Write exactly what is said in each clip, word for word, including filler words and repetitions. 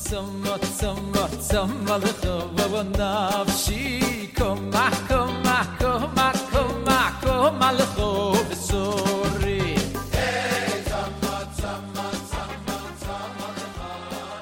Tzoma, tzoma, tzoma lecho v'nafshi koma, koma, koma, koma, koma lecho v'sori. Hey, tzoma, tzoma, tzoma, tzoma lecho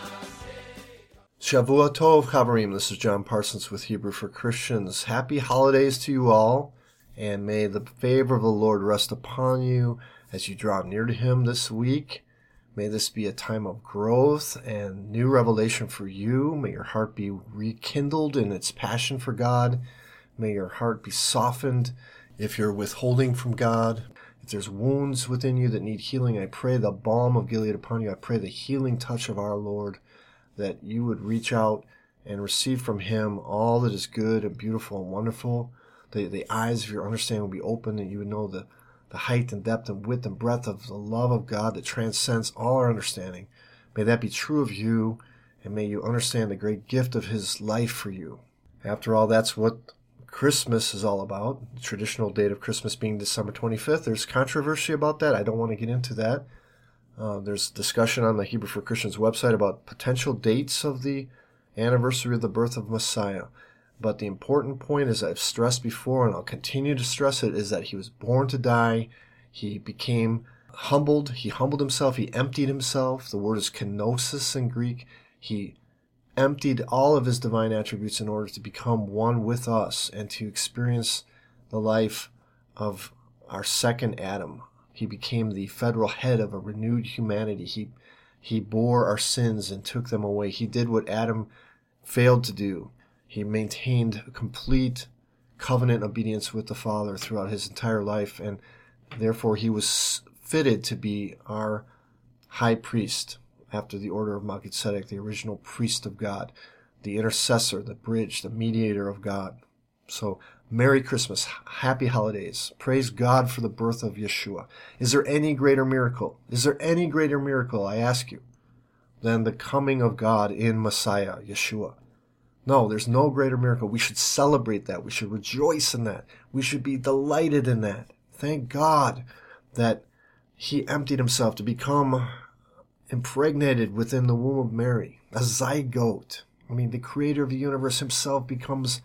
nafshi. Shavua Tov, Chavarim. This is John Parsons with Hebrew for Christians. Happy holidays to you all, and may the favor of the Lord rest upon you as you draw near to Him this week. May this be a time of growth and new revelation for you. May your heart be rekindled in its passion for God. May your heart be softened if you're withholding from God. If there's wounds within you that need healing, I pray the balm of Gilead upon you. I pray the healing touch of our Lord, that you would reach out and receive from Him all that is good and beautiful and wonderful. The, the eyes of your understanding will be open, and you would know the the height and depth and width and breadth of the love of God that transcends all our understanding. May that be true of you, and may you understand the great gift of His life for you. After all, that's what Christmas is all about. The traditional date of Christmas being December twenty-fifth. There's controversy about that. I don't want to get into that. Uh, there's discussion on the Hebrew for Christians website about potential dates of the anniversary of the birth of Messiah. But the important point, as I've stressed before, and I'll continue to stress it, is that He was born to die. He became humbled. He humbled Himself. He emptied Himself. The word is kenosis in Greek. He emptied all of His divine attributes in order to become one with us and to experience the life of our second Adam. He became the federal head of a renewed humanity. He, he bore our sins and took them away. He did what Adam failed to do. He maintained complete covenant obedience with the Father throughout His entire life, and therefore He was fitted to be our high priest after the order of Melchizedek, the original priest of God, the intercessor, the bridge, the mediator of God. So, Merry Christmas, Happy Holidays. Praise God for the birth of Yeshua. Is there any greater miracle? Is there any greater miracle, I ask you, than the coming of God in Messiah, Yeshua? No, there's no greater miracle. We should celebrate that. We should rejoice in that. We should be delighted in that. Thank God that He emptied Himself to become impregnated within the womb of Mary, a zygote. I mean, the Creator of the universe Himself becomes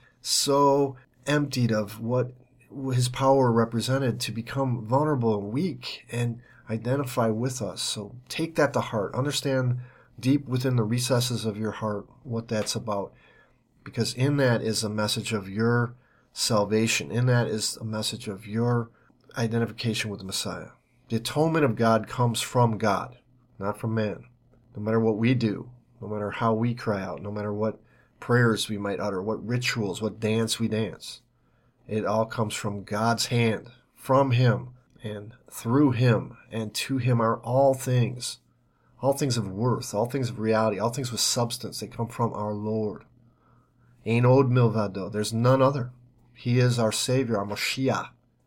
so emptied of what His power represented to become vulnerable and weak and identify with us. So take that to heart. Understand deep within the recesses of your heart what that's about. Because in that is a message of your salvation. In that is a message of your identification with the Messiah. The atonement of God comes from God, not from man. No matter what we do, no matter how we cry out, no matter what prayers we might utter, what rituals, what dance we dance, it all comes from God's hand, from Him, and through Him, and to Him are all things. All things of worth, all things of reality, all things with substance. They come from our Lord. Ein od milvado. There's none other. He is our Savior, our Moshiach.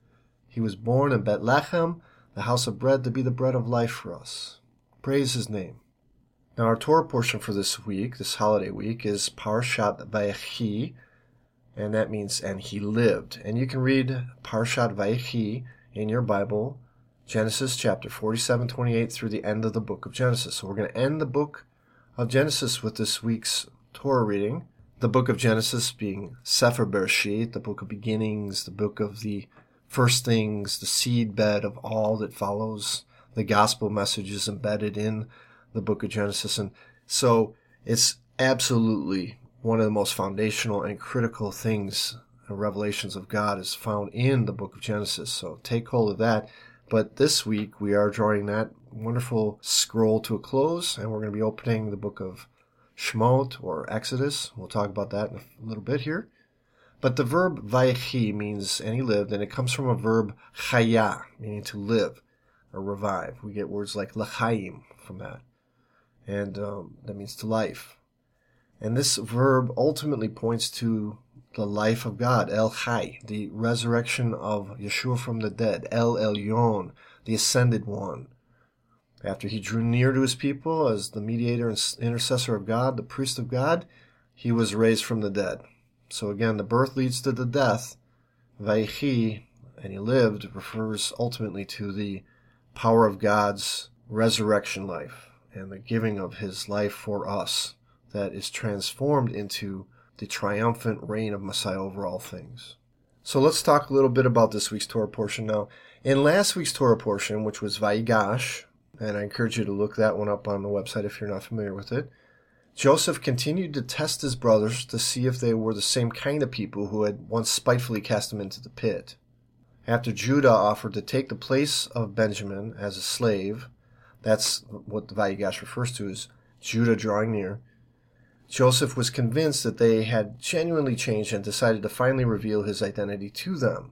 He was born in Bethlehem, the house of bread, to be the bread of life for us. Praise His name. Now, our Torah portion for this week, this holiday week, is Parshat Vayechi, and that means, and He lived. And you can read Parshat Vayechi in your Bible, Genesis chapter forty-seven, twenty-eight, through the end of the book of Genesis. So we're going to end the book of Genesis with this week's Torah reading. The book of Genesis being Sefer Bereshit, the book of beginnings, the book of the first things, the seed bed of all that follows. The gospel message is embedded in the book of Genesis. And so it's absolutely one of the most foundational and critical things, and revelations of God, is found in the book of Genesis. So take hold of that. But this week we are drawing that wonderful scroll to a close, and we're going to be opening the book of Shemot, or Exodus. We'll talk about that in a little bit here. But the verb vayechi means, and he lived, and it comes from a verb chaya, meaning to live or revive. We get words like l'chaim from that. And um, that means to life. And this verb ultimately points to the life of God, El Chai, the resurrection of Yeshua from the dead, El Elyon, the ascended one. After He drew near to His people as the mediator and intercessor of God, the priest of God, He was raised from the dead. So again, the birth leads to the death. Vayechi, and He lived, refers ultimately to the power of God's resurrection life. and the giving of his life for us that is transformed into the triumphant reign of Messiah over all things. So let's talk a little bit about this week's Torah portion now. In last week's Torah portion, which was Vayigash, and I encourage you to look that one up on the website if you're not familiar with it, Joseph continued to test his brothers to see if they were the same kind of people who had once spitefully cast him into the pit. After Judah offered to take the place of Benjamin as a slave, that's what the Vayigash refers to as Judah drawing near, Joseph was convinced that they had genuinely changed and decided to finally reveal his identity to them.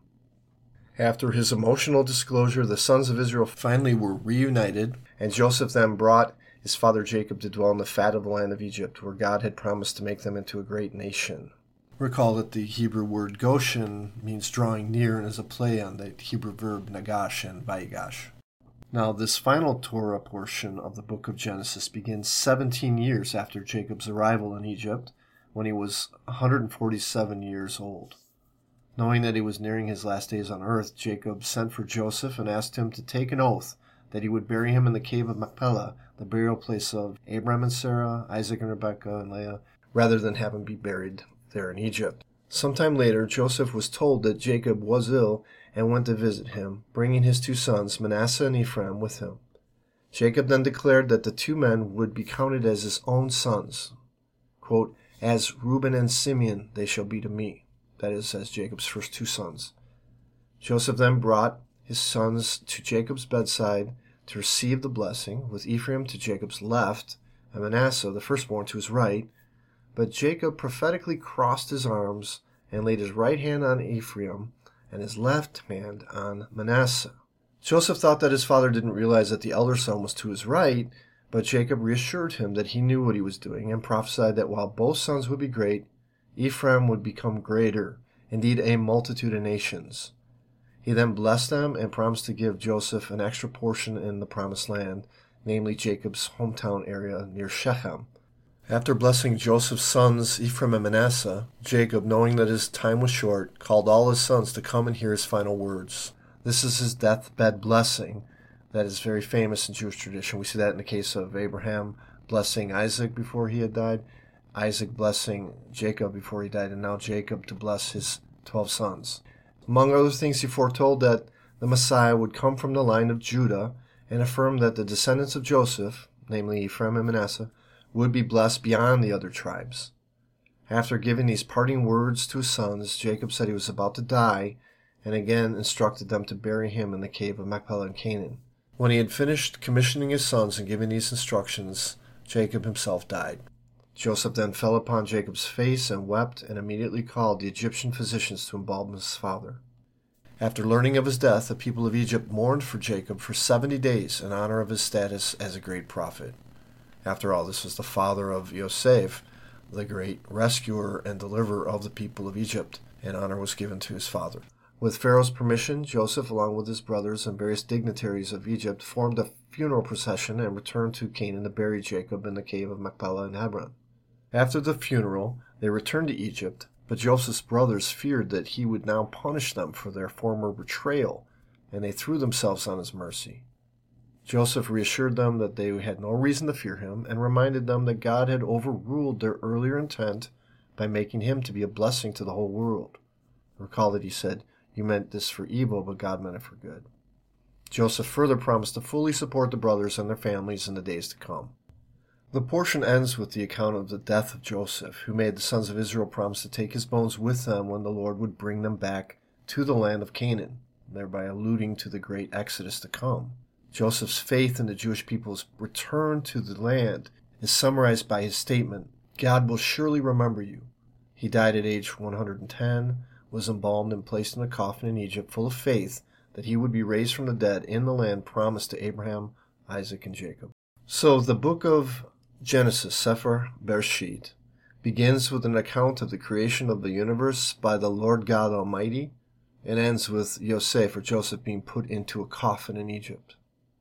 After his emotional disclosure, the sons of Israel finally were reunited, and Joseph then brought his father Jacob to dwell in the fat of the land of Egypt, where God had promised to make them into a great nation. Recall that the Hebrew word Goshen means drawing near and is a play on the Hebrew verb nagash and vayigash. Now, this final Torah portion of the book of Genesis begins seventeen years after Jacob's arrival in Egypt, when he was one hundred forty-seven years old. Knowing that he was nearing his last days on earth, Jacob sent for Joseph and asked him to take an oath that he would bury him in the cave of Machpelah, the burial place of Abraham and Sarah, Isaac and Rebekah and Leah, rather than have him be buried there in Egypt. Sometime later, Joseph was told that Jacob was ill and went to visit him, bringing his two sons, Manasseh and Ephraim, with him. Jacob then declared that the two men would be counted as his own sons. Quote, "As Reuben and Simeon they shall be to me." That is, as Jacob's first two sons. Joseph then brought his sons to Jacob's bedside to receive the blessing, with Ephraim to Jacob's left and Manasseh, the firstborn, to his right. But Jacob prophetically crossed his arms and laid his right hand on Ephraim and his left hand on Manasseh. Joseph thought that his father didn't realize that the elder son was to his right, but Jacob reassured him that he knew what he was doing and prophesied that while both sons would be great, Ephraim would become greater, indeed a multitude of nations. He then blessed them and promised to give Joseph an extra portion in the promised land, namely Jacob's hometown area near Shechem. After blessing Joseph's sons, Ephraim and Manasseh, Jacob, knowing that his time was short, called all his sons to come and hear his final words. This is his deathbed blessing that is very famous in Jewish tradition. We see that in the case of Abraham blessing Isaac before he had died, Isaac blessing Jacob before he died, and now Jacob to bless his twelve sons. Among other things, he foretold that the Messiah would come from the line of Judah and affirmed that the descendants of Joseph, namely Ephraim and Manasseh, would be blessed beyond the other tribes. After giving these parting words to his sons, Jacob said he was about to die, and again instructed them to bury him in the cave of Machpelah in Canaan. When he had finished commissioning his sons and giving these instructions, Jacob himself died. Joseph then fell upon Jacob's face and wept, and immediately called the Egyptian physicians to embalm his father. After learning of his death, the people of Egypt mourned for Jacob for seventy days in honor of his status as a great prophet. After all, this was the father of Yosef, the great rescuer and deliverer of the people of Egypt, and honor was given to his father. With Pharaoh's permission, Joseph, along with his brothers and various dignitaries of Egypt, formed a funeral procession and returned to Canaan to bury Jacob in the cave of Machpelah in Hebron. After the funeral, they returned to Egypt, but Joseph's brothers feared that he would now punish them for their former betrayal, and they threw themselves on his mercy. Joseph reassured them that they had no reason to fear him, and reminded them that God had overruled their earlier intent by making him to be a blessing to the whole world. Recall that he said, "You meant this for evil, but God meant it for good." Joseph further promised to fully support the brothers and their families in the days to come. The portion ends with the account of the death of Joseph, who made the sons of Israel promise to take his bones with them when the Lord would bring them back to the land of Canaan, thereby alluding to the great exodus to come. Joseph's faith in the Jewish people's return to the land is summarized by his statement, "God will surely remember you." He died at age one hundred ten, was embalmed and placed in a coffin in Egypt, full of faith that he would be raised from the dead in the land promised to Abraham, Isaac, and Jacob. So the book of Genesis, Sefer Bereshit, begins with an account of the creation of the universe by the Lord God Almighty, and ends with Yosef, or Joseph, being put into a coffin in Egypt.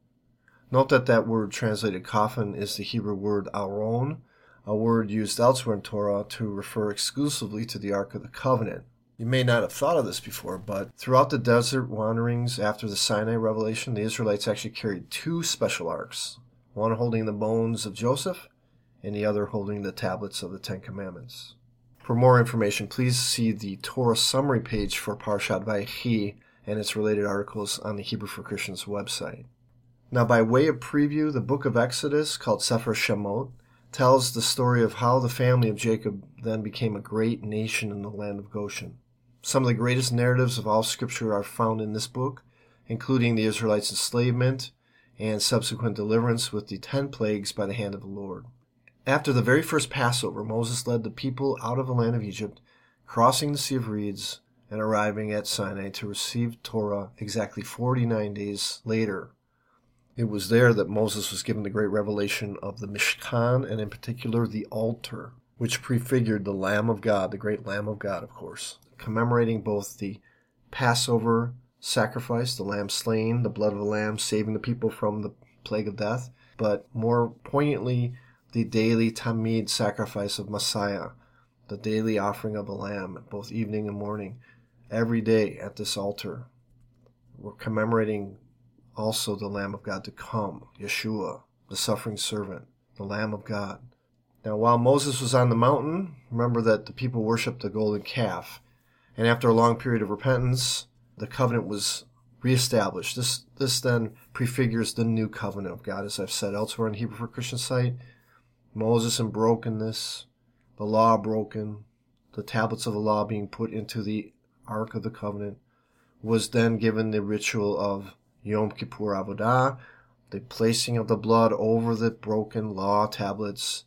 Note that that word translated coffin is the Hebrew word aron, a word used elsewhere in Torah to refer exclusively to the Ark of the Covenant. You may not have thought of this before, but throughout the desert wanderings after the Sinai revelation, the Israelites actually carried two special arks, one holding the bones of Joseph and the other holding the tablets of the Ten Commandments. For more information, please see the Torah summary page for Parshat Vayechi and its related articles on the Hebrew for Christians website. Now, by way of preview, the book of Exodus, called Sefer Shemot, tells the story of how the family of Jacob then became a great nation in the land of Goshen. Some of the greatest narratives of all Scripture are found in this book, including the Israelites' enslavement and subsequent deliverance with the ten plagues by the hand of the Lord. After the very first Passover, Moses led the people out of the land of Egypt, crossing the Sea of Reeds and arriving at Sinai to receive Torah exactly forty-nine days later. It was there that Moses was given the great revelation of the Mishkan, and in particular the altar, which prefigured the Lamb of God, the great Lamb of God, of course, commemorating both the Passover sacrifice, the lamb slain, the blood of the lamb saving the people from the plague of death, but more poignantly, the daily Tamid sacrifice of Messiah, the daily offering of the lamb, both evening and morning, every day at this altar. We're commemorating also the Lamb of God to come, Yeshua, the suffering servant, the Lamb of God. Now, while Moses was on the mountain, remember that the people worshipped the golden calf, and after a long period of repentance, the covenant was reestablished. This this then prefigures the new covenant of God, as I've said elsewhere on Hebrew for Christian site. Moses in brokenness, the law broken, the tablets of the law being put into the Ark of the Covenant, was then given the ritual of Yom Kippur Avodah, the placing of the blood over the broken law tablets,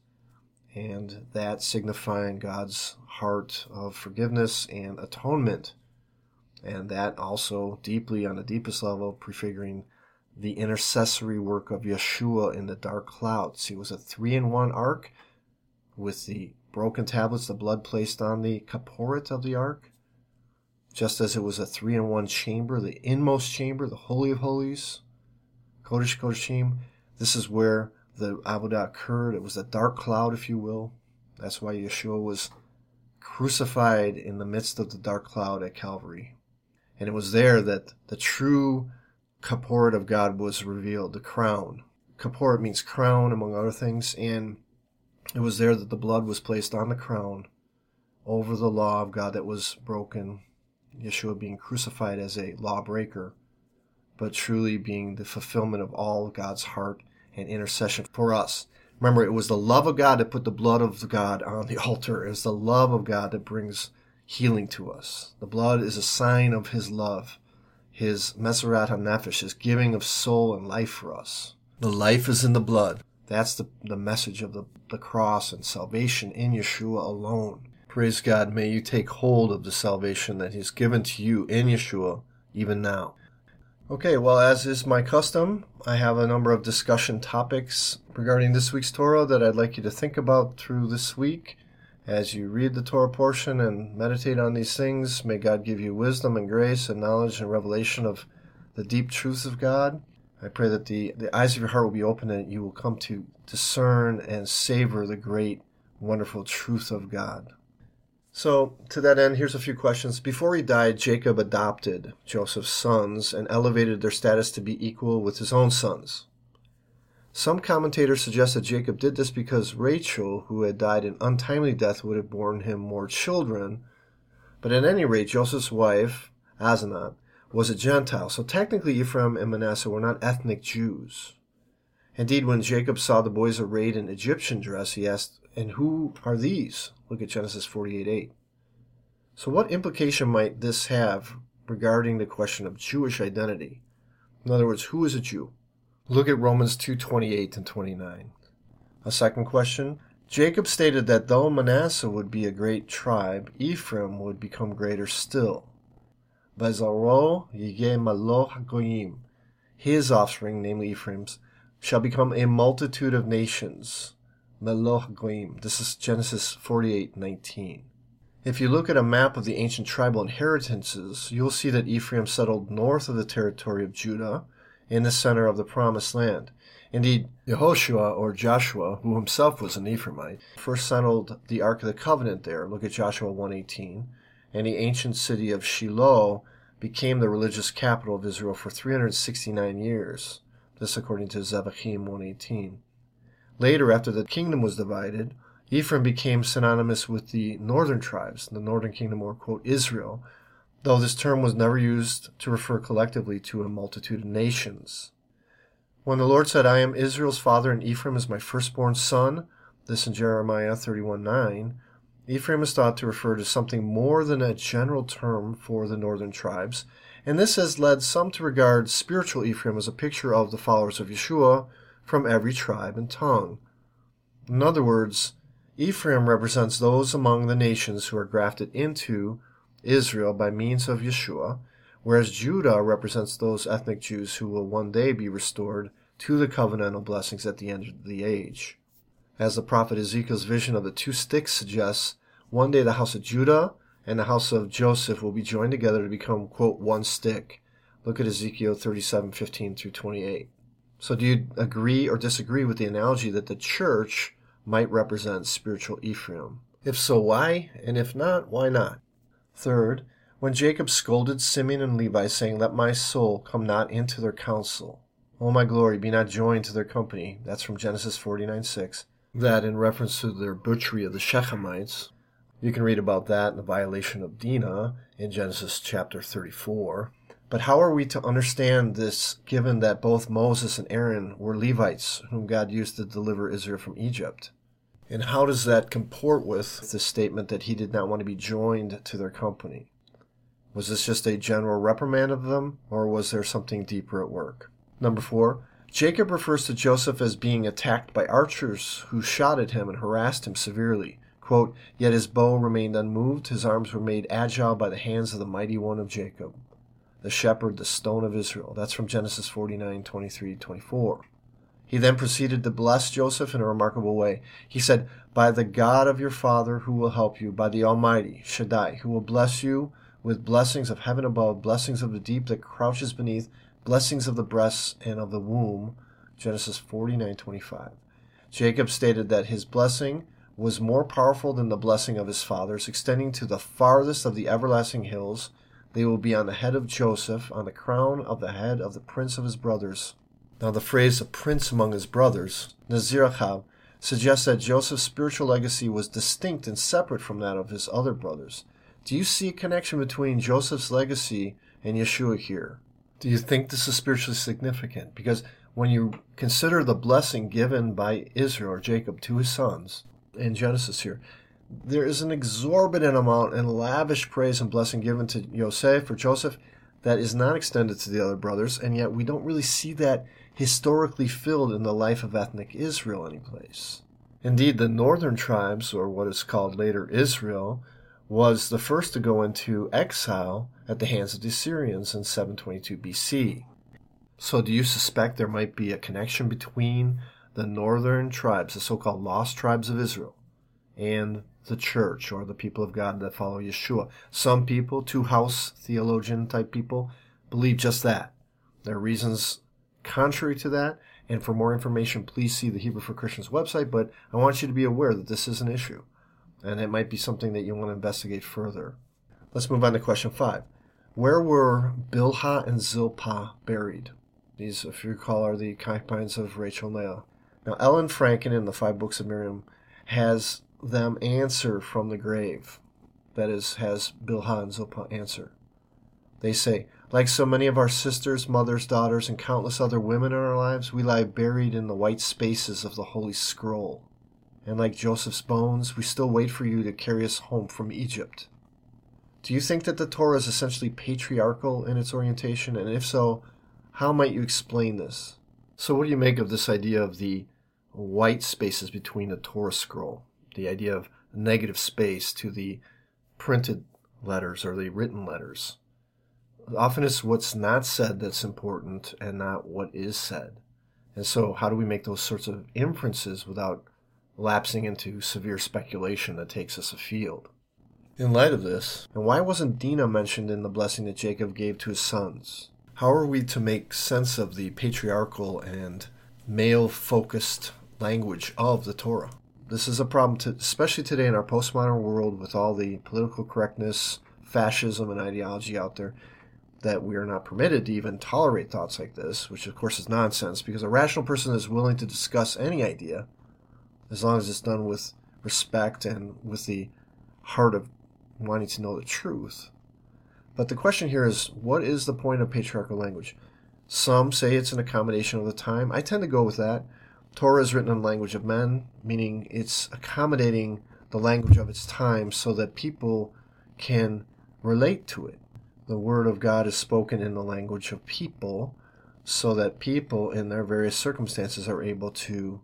and that signifying God's heart of forgiveness and atonement. And that also deeply, on the deepest level, prefiguring the intercessory work of Yeshua in the dark clouds. He was a three-in-one ark with the broken tablets, the blood placed on the kaporet of the ark, just as it was a three-in-one chamber, the inmost chamber, the Holy of Holies, Kodesh Kodeshim. This is where the Avodah occurred. It was a dark cloud, if you will. That's why Yeshua was crucified in the midst of the dark cloud at Calvary. And it was there that the true kaporet of God was revealed, the crown. Kaporet means crown, among other things, and it was there that the blood was placed on the crown over the law of God that was broken, Yeshua being crucified as a lawbreaker, but truly being the fulfillment of all God's heart and intercession for us. Remember, it was the love of God that put the blood of God on the altar. It was the love of God that brings healing to us. The blood is a sign of His love, His Meserat HaNefesh, His giving of soul and life for us. The life is in the blood. That's the, the message of the, the cross and salvation in Yeshua alone. Praise God, may you take hold of the salvation that He's given to you in Yeshua even now. Okay, well, as is my custom, I have a number of discussion topics regarding this week's Torah that I'd like you to think about through this week. As you read the Torah portion and meditate on these things, may God give you wisdom and grace and knowledge and revelation of the deep truths of God. I pray that the, the eyes of your heart will be open and you will come to discern and savor the great, wonderful truth of God. So, to that end, here's a few questions. Before he died, Jacob adopted Joseph's sons and elevated their status to be equal with his own sons. Some commentators suggest that Jacob did this because Rachel, who had died an untimely death, would have borne him more children. But at any rate, Joseph's wife, Asenath, was a Gentile, so technically Ephraim and Manasseh were not ethnic Jews. Indeed, when Jacob saw the boys arrayed in Egyptian dress, he asked, "And who are these?" Look at Genesis forty-eight eight. So what implication might this have regarding the question of Jewish identity? In other words, who is a Jew? Look at Romans two twenty-eight and twenty-nine. A second question. Jacob stated that though Manasseh would be a great tribe, Ephraim would become greater still. Bezaro yigeh maloch hagoyim. His offspring, namely Ephraim's, shall become a multitude of nations. Meloch hagoyim. This is Genesis forty-eight nineteen. If you look at a map of the ancient tribal inheritances, you'll see that Ephraim settled north of the territory of Judah, in the center of the Promised Land. Indeed, Yehoshua, or Joshua, who himself was an Ephraimite, first settled the Ark of the Covenant there. Look at Joshua one eighteen. And the ancient city of Shiloh became the religious capital of Israel for three hundred sixty-nine years. This according to Zevachim one eighteen. Later, after the kingdom was divided, Ephraim became synonymous with the northern tribes, the northern kingdom, or, quote, Israel, though this term was never used to refer collectively to a multitude of nations. When the Lord said, I am Israel's father, and Ephraim is my firstborn son, this in Jeremiah thirty-one nine, Ephraim is thought to refer to something more than a general term for the northern tribes, and this has led some to regard spiritual Ephraim as a picture of the followers of Yeshua from every tribe and tongue. In other words, Ephraim represents those among the nations who are grafted into Israel by means of Yeshua, whereas Judah represents those ethnic Jews who will one day be restored to the covenantal blessings at the end of the age. As the prophet Ezekiel's vision of the two sticks suggests, one day the house of Judah and the house of Joseph will be joined together to become, quote, one stick. Look at Ezekiel thirty-seven fifteen through twenty-eight. So do you agree or disagree with the analogy that the church might represent spiritual Ephraim? If so, why? And if not, why not? Third, when Jacob scolded Simeon and Levi, saying, Let my soul come not into their counsel, O my glory, be not joined to their company. That's from Genesis forty-nine six. That in reference to their butchery of the Shechemites. You can read about that in the violation of Dinah in Genesis chapter thirty-four. But how are we to understand this, given that both Moses and Aaron were Levites, whom God used to deliver Israel from Egypt? And how does that comport with the statement that he did not want to be joined to their company? Was this just a general reprimand of them, or was there something deeper at work? Number four, Jacob refers to Joseph as being attacked by archers who shot at him and harassed him severely. Quote, Yet his bow remained unmoved, his arms were made agile by the hands of the mighty one of Jacob, the shepherd, the stone of Israel. That's from Genesis forty-nine twenty-three to twenty-four. He then proceeded to bless Joseph in a remarkable way. He said, By the God of your father who will help you, by the Almighty, Shaddai, who will bless you with blessings of heaven above, blessings of the deep that crouches beneath, blessings of the breasts and of the womb. Genesis forty-nine twenty-five. Jacob stated that his blessing was more powerful than the blessing of his fathers, extending to the farthest of the everlasting hills. They will be on the head of Joseph, on the crown of the head of the prince of his brothers. Now the phrase a prince among his brothers, Nazirachab, suggests that Joseph's spiritual legacy was distinct and separate from that of his other brothers. Do you see a connection between Joseph's legacy and Yeshua here? Do you think this is spiritually significant? Because when you consider the blessing given by Israel or Jacob to his sons in Genesis here, there is an exorbitant amount and lavish praise and blessing given to Yosef or Joseph that is not extended to the other brothers, and yet we don't really see that historically filled in the life of ethnic Israel anyplace. Indeed, the northern tribes, or what is called later Israel, was the first to go into exile at the hands of the Assyrians in seven twenty-two B C. So do you suspect there might be a connection between the northern tribes, the so-called lost tribes of Israel, and the church, or the people of God that follow Yeshua? Some people, two-house theologian-type people, believe just that. There are reasons contrary to that, and for more information, please see the Hebrew for Christians website, but I want you to be aware that this is an issue, and it might be something that you want to investigate further. Let's move on to question five. Where were Bilhah and Zilpah buried? These, if you recall, are the concubines of Rachel and Leah. Now, Ellen Franken in the Five Books of Miriam has them answer from the grave. That is, has Bilhah and Zilpah answer. They say, like so many of our sisters, mothers, daughters, and countless other women in our lives, we lie buried in the white spaces of the Holy Scroll. And like Joseph's bones, we still wait for you to carry us home from Egypt. Do you think that the Torah is essentially patriarchal in its orientation? And if so, how might you explain this? So what do you make of this idea of the white spaces between the Torah scroll? The idea of negative space to the printed letters or the written letters. Often it's what's not said that's important and not what is said. And so how do we make those sorts of inferences without lapsing into severe speculation that takes us afield? In light of this, and why wasn't Dinah mentioned in the blessing that Jacob gave to his sons? How are we to make sense of the patriarchal and male-focused language of the Torah? This is a problem, to, especially today in our postmodern world with all the political correctness, fascism, and ideology out there. that we are not permitted to even tolerate thoughts like this, which of course is nonsense, because a rational person is willing to discuss any idea as long as it's done with respect and with the heart of wanting to know the truth. But the question here is, what is the point of patriarchal language? Some say it's an accommodation of the time. I tend to go with that. Torah is written in the language of men, meaning it's accommodating the language of its time so that people can relate to it. The Word of God is spoken in the language of people so that people in their various circumstances are able to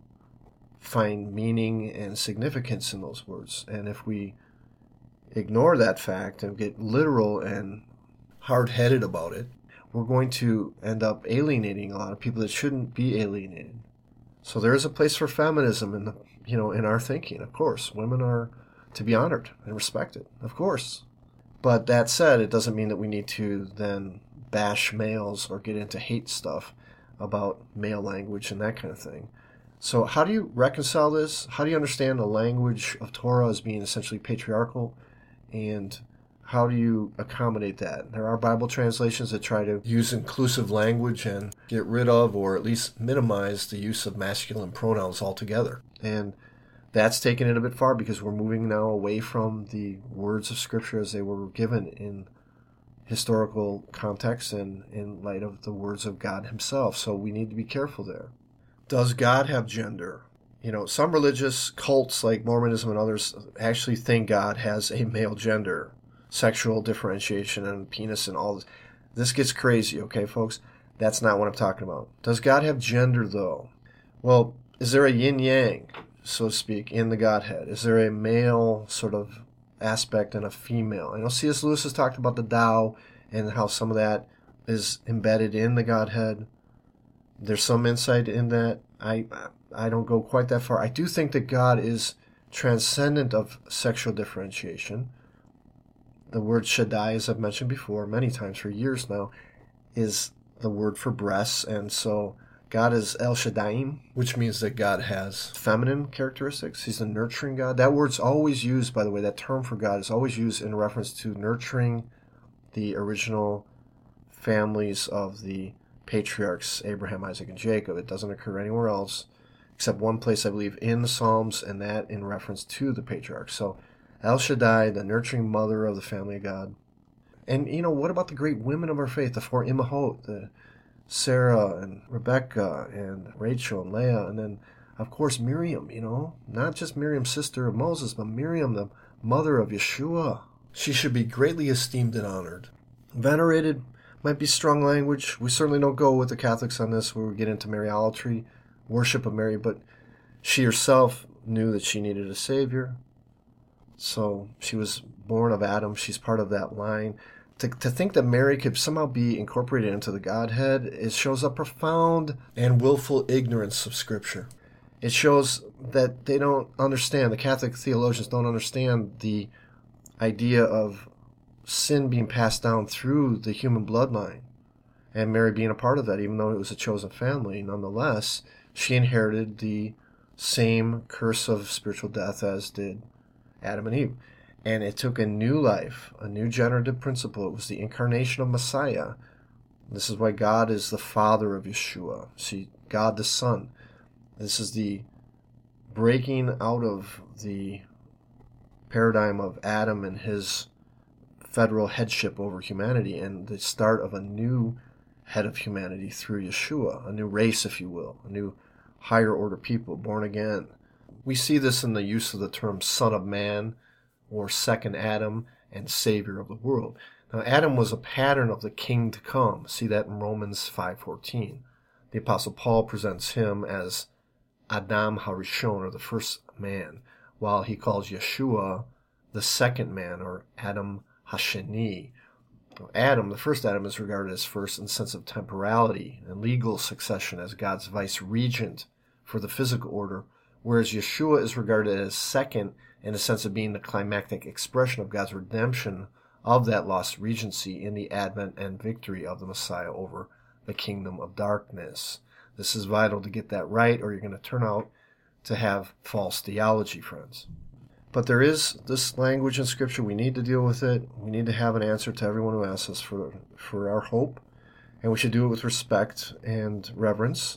find meaning and significance in those words. And if we ignore that fact and get literal and hard-headed about it, we're going to end up alienating a lot of people that shouldn't be alienated. So there is a place for feminism in the, you know, in our thinking, of course. Women are to be honored and respected, of course. But that said, it doesn't mean that we need to then bash males or get into hate stuff about male language and that kind of thing. So how do you reconcile this? How do you understand the language of Torah as being essentially patriarchal? And how do you accommodate that? There are Bible translations that try to use inclusive language and get rid of or at least minimize the use of masculine pronouns altogether. And that's taken it a bit far because we're moving now away from the words of Scripture as they were given in historical context and in light of the words of God himself. So we need to be careful there. Does God have gender? You know, some religious cults like Mormonism and others actually think God has a male gender, sexual differentiation and penis and all this. This gets crazy, okay, folks? That's not what I'm talking about. Does God have gender, though? Well, is there a yin-yang, so to speak, in the Godhead? Is there a male sort of aspect and a female? I know C S Lewis has talked about the Tao and how some of that is embedded in the Godhead. There's some insight in that. I I don't go quite that far. I do think that God is transcendent of sexual differentiation. The word Shaddai, as I've mentioned before many times for years now, is the word for breasts, and so God is El Shaddai, which means that God has feminine characteristics. He's a nurturing God. That word's always used, by the way, that term for God is always used in reference to nurturing the original families of the patriarchs, Abraham, Isaac, and Jacob. It doesn't occur anywhere else, except one place, I believe, in the Psalms, and that in reference to the patriarchs. So El Shaddai, the nurturing mother of the family of God. And, you know, what about the great women of our faith, the four Imahot, the Sarah and Rebecca and Rachel and Leah, and then, of course, Miriam, you know, not just Miriam, sister of Moses, but Miriam, the mother of Yeshua. She should be greatly esteemed and honored. Venerated might be strong language. We certainly don't go with the Catholics on this where we get into Mariolatry, worship of Mary, but she herself knew that she needed a Savior. So she was born of Adam. She's part of that line. To, to think that Mary could somehow be incorporated into the Godhead, it shows a profound and willful ignorance of Scripture. It shows that they don't understand, the Catholic theologians don't understand the idea of sin being passed down through the human bloodline, and Mary being a part of that, even though it was a chosen family. Nonetheless, she inherited the same curse of spiritual death as did Adam and Eve. And it took a new life, a new generative principle. It was the incarnation of Messiah. This is why God is the Father of Yeshua. See, God the Son. This is the breaking out of the paradigm of Adam and his federal headship over humanity and the start of a new head of humanity through Yeshua, a new race, if you will, a new higher order people, born again. We see this in the use of the term Son of Man, or second Adam, and Savior of the world. Now, Adam was a pattern of the king to come. See that in Romans five fourteen. The Apostle Paul presents him as Adam Harishon, or the first man, while he calls Yeshua the second man, or Adam Hasheni. Adam, the first Adam, is regarded as first in the sense of temporality and legal succession as God's vice-regent for the physical order, whereas Yeshua is regarded as second in the sense of being the climactic expression of God's redemption of that lost regency in the advent and victory of the Messiah over the kingdom of darkness. This is vital to get that right, or you're going to turn out to have false theology, friends. But there is this language in Scripture. We need to deal with it. We need to have an answer to everyone who asks us for, for our hope. And we should do it with respect and reverence.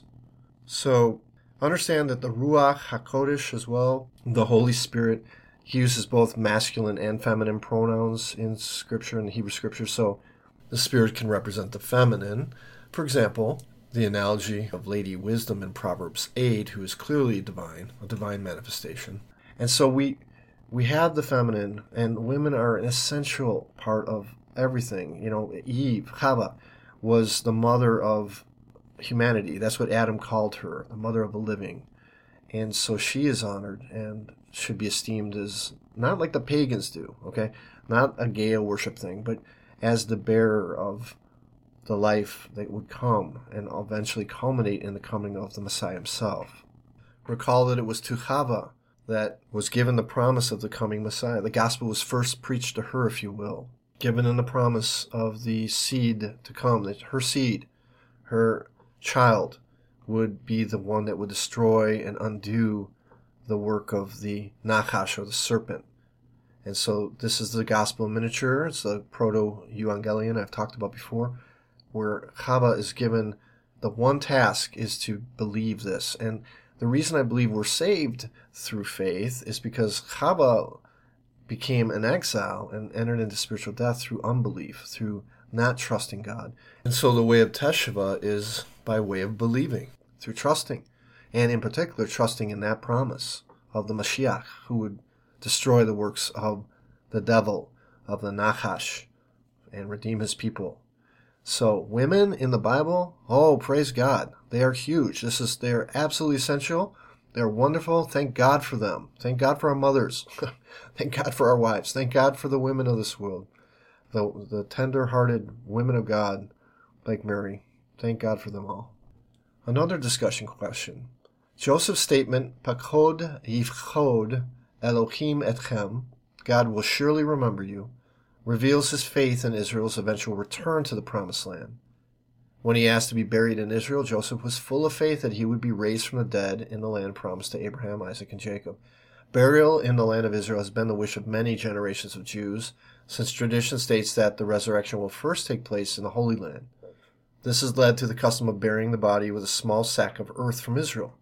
So understand that the Ruach HaKodesh as well, the Holy Spirit, he uses both masculine and feminine pronouns in Scripture, in the Hebrew Scripture. So the Spirit can represent the feminine. For example, the analogy of Lady Wisdom in Proverbs eight, who is clearly divine, a divine manifestation. And so we... We have the feminine, and women are an essential part of everything. You know, Eve, Chava, was the mother of humanity. That's what Adam called her, the mother of the living. And so she is honored and should be esteemed as, not like the pagans do, okay? Not a Gaia worship thing, but as the bearer of the life that would come and eventually culminate in the coming of the Messiah himself. Recall that it was to Chava that was given the promise of the coming Messiah. The gospel was first preached to her, if you will, given in the promise of the seed to come, that her seed, her child, would be the one that would destroy and undo the work of the Nachash, or the serpent. And so this is the gospel in miniature. It's the proto-evangelion I've talked about before, where Chava is given the one task is to believe this. And the reason I believe we're saved through faith is because Chava became an exile and entered into spiritual death through unbelief, through not trusting God. And so the way of Teshuvah is by way of believing, through trusting, and in particular trusting in that promise of the Mashiach, who would destroy the works of the devil, of the Nachash, and redeem his people. So women in the Bible, oh, praise God. They are huge. This is, they are absolutely essential. They're wonderful. Thank God for them. Thank God for our mothers. Thank God for our wives. Thank God for the women of this world. The, the tender-hearted women of God, like Mary. Thank God for them all. Another discussion question. Joseph's statement, Pakod yifchod Elohim etchem, God will surely remember you, reveals his faith in Israel's eventual return to the Promised Land. When he asked to be buried in Israel, Joseph was full of faith that he would be raised from the dead in the land promised to Abraham, Isaac, and Jacob. Burial in the land of Israel has been the wish of many generations of Jews, since tradition states that the resurrection will first take place in the Holy Land. This has led to the custom of burying the body with a small sack of earth from Israel.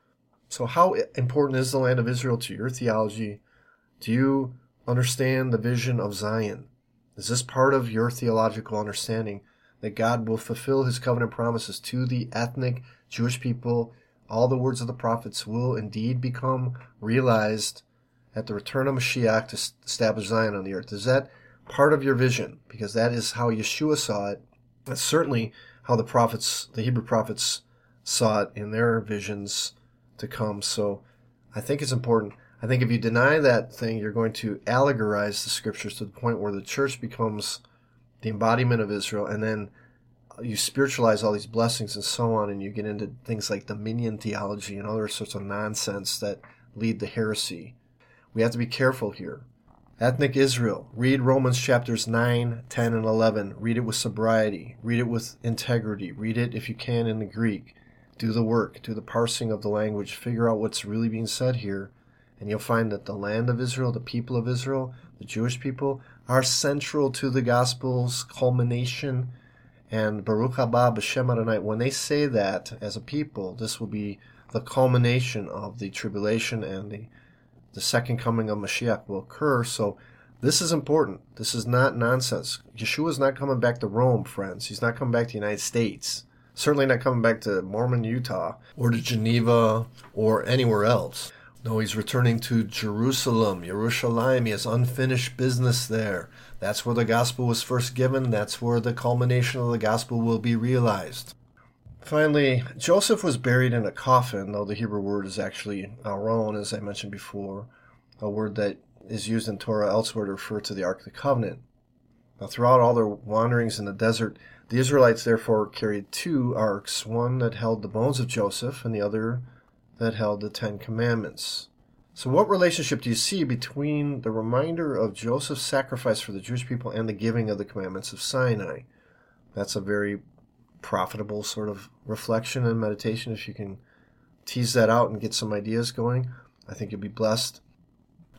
So how important is the land of Israel to your theology? Do you understand the vision of Zion? Is this part of your theological understanding that God will fulfill his covenant promises to the ethnic Jewish people? All the words of the prophets will indeed become realized at the return of Mashiach to establish Zion on the earth. Is that part of your vision? Because that is how Yeshua saw it. That's certainly how the prophets, the Hebrew prophets, saw it in their visions to come. So I think it's important. I think if you deny that thing, you're going to allegorize the scriptures to the point where the church becomes the embodiment of Israel, and then you spiritualize all these blessings and so on, and you get into things like dominion theology and other sorts of nonsense that lead to heresy. We have to be careful here. Ethnic Israel. Read Romans chapters nine, ten, and eleven. Read it with sobriety. Read it with integrity. Read it, if you can, in the Greek. Do the work. Do the parsing of the language. Figure out what's really being said here. And you'll find that the land of Israel, the people of Israel, the Jewish people, are central to the gospel's culmination. And Baruch haba b'shem Adonai, when they say that as a people, this will be the culmination of the tribulation, and the, the second coming of Mashiach will occur. So this is important. This is not nonsense. Yeshua is not coming back to Rome, friends. He's not coming back to the United States. Certainly not coming back to Mormon, Utah, or to Geneva, or anywhere else. No, he's returning to Jerusalem, Yerushalayim. He has unfinished business there. That's where the gospel was first given. That's where the culmination of the gospel will be realized. Finally, Joseph was buried in a coffin, though the Hebrew word is actually aron, as I mentioned before, a word that is used in Torah elsewhere to refer to the Ark of the Covenant. Now, throughout all their wanderings in the desert, the Israelites therefore carried two arks, one that held the bones of Joseph and the other that held the Ten Commandments. So what relationship do you see between the reminder of Joseph's sacrifice for the Jewish people and the giving of the commandments of Sinai? That's a very profitable sort of reflection and meditation. If you can tease that out and get some ideas going, I think you'll be blessed.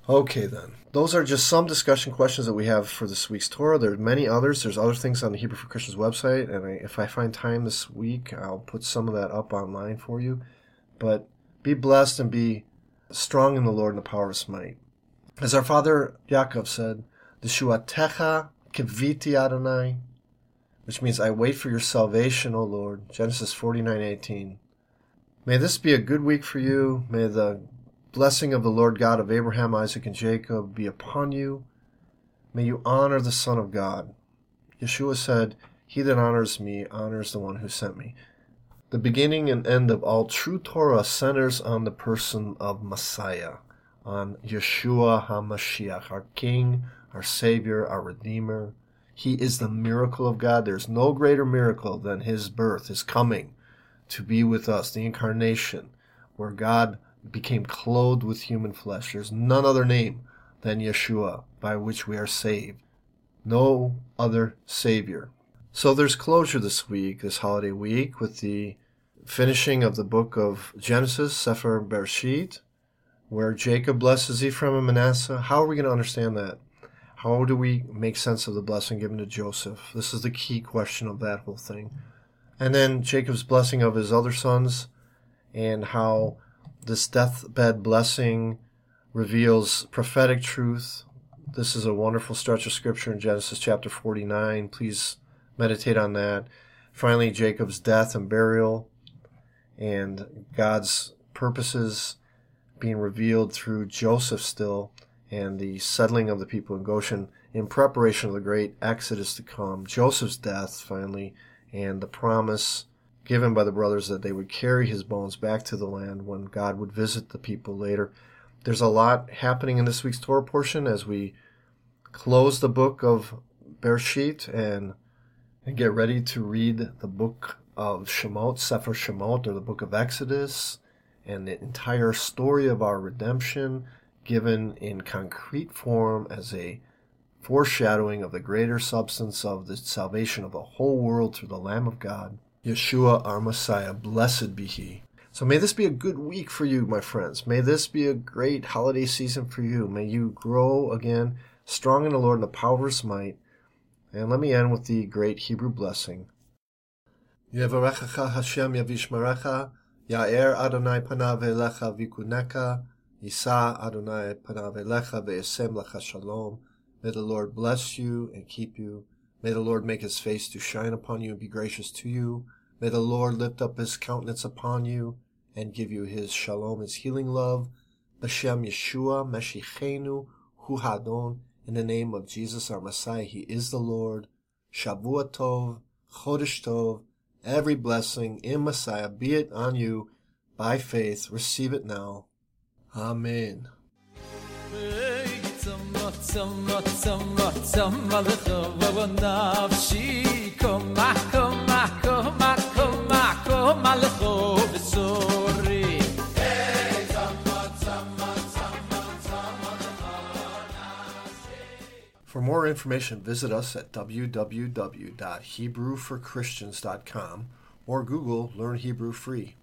Okay, then. Those are just some discussion questions that we have for this week's Torah. There are many others. There's other things on the Hebrew for Christians website, and I, if I find time this week, I'll put some of that up online for you. But be blessed and be strong in the Lord and the power of His might. As our father Yaakov said, D'shuatecha kiviti Adonai, which means I wait for your salvation, O Lord. Genesis forty-nine eighteen. May this be a good week for you. May the blessing of the Lord God of Abraham, Isaac, and Jacob be upon you. May you honor the Son of God. Yeshua said, he that honors me honors the one who sent me. The beginning and end of all true Torah centers on the person of Messiah, on Yeshua HaMashiach, our King, our Savior, our Redeemer. He is the miracle of God. There's no greater miracle than His birth, His coming to be with us, the incarnation, where God became clothed with human flesh. There's none other name than Yeshua by which we are saved. No other Savior. So there's closure this week, this holiday week, with the finishing of the book of Genesis, Sefer Bereshit, where Jacob blesses Ephraim and Manasseh. How are we going to understand that? How do we make sense of the blessing given to Joseph? This is the key question of that whole thing. And then Jacob's blessing of his other sons, and how this deathbed blessing reveals prophetic truth. This is a wonderful stretch of scripture in Genesis chapter forty-nine. Please meditate on that. Finally, Jacob's death and burial, and God's purposes being revealed through Joseph still, and the settling of the people in Goshen in preparation of the great exodus to come. Joseph's death, finally, and the promise given by the brothers that they would carry his bones back to the land when God would visit the people later. There's a lot happening in this week's Torah portion as we close the book of Bereshit and, and get ready to read the book of Shemot, Sefer Shemot, or the book of Exodus, and the entire story of our redemption given in concrete form as a foreshadowing of the greater substance of the salvation of the whole world through the Lamb of God, Yeshua, our Messiah. Blessed be He. So may this be a good week for you, my friends. May this be a great holiday season for you. May you grow again, strong in the Lord and the power of His might. And let me end with the great Hebrew blessing. Yevarechecha Hashem yavishmerecha, Ya'er Adonai panav elecha vikuneka, Yisa Adonai panav elecha ve'esem lecha shalom. May the Lord bless you and keep you. May the Lord make His face to shine upon you and be gracious to you. May the Lord lift up His countenance upon you and give you His shalom, His healing love. B'Shem Yeshua Meshichenu Hu Hadon. In the name of Jesus, our Messiah, He is the Lord. Shavua Tov, Chodesh Tov. Every blessing in Messiah, be it on you by faith. Receive it now. Amen. Tzama, tzama, tzama, tzama lecha nafshi, koma, koma, koma, koma, koma lecha v'sori. For more information, visit us at w w w dot hebrew for christians dot com or Google Learn Hebrew Free.